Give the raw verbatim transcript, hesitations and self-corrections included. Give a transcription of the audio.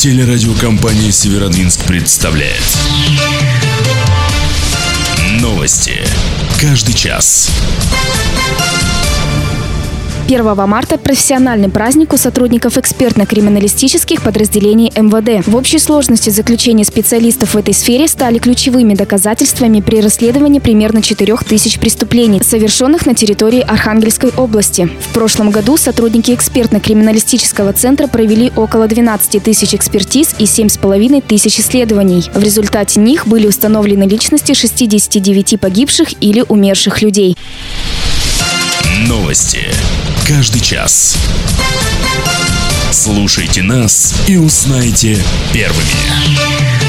Телерадиокомпания «Северодвинск» представляет новости. Каждый час. первого марта – профессиональный праздник у сотрудников экспертно-криминалистических подразделений эм вэ дэ. В общей сложности заключения специалистов в этой сфере стали ключевыми доказательствами при расследовании примерно четырёх тысяч преступлений, совершенных на территории Архангельской области. В прошлом году сотрудники экспертно-криминалистического центра провели около двенадцати тысяч экспертиз и семь с половиной тысяч исследований. В результате них были установлены личности шестидесяти девяти погибших или умерших людей. Новости. Каждый час. Слушайте нас и узнайте первыми.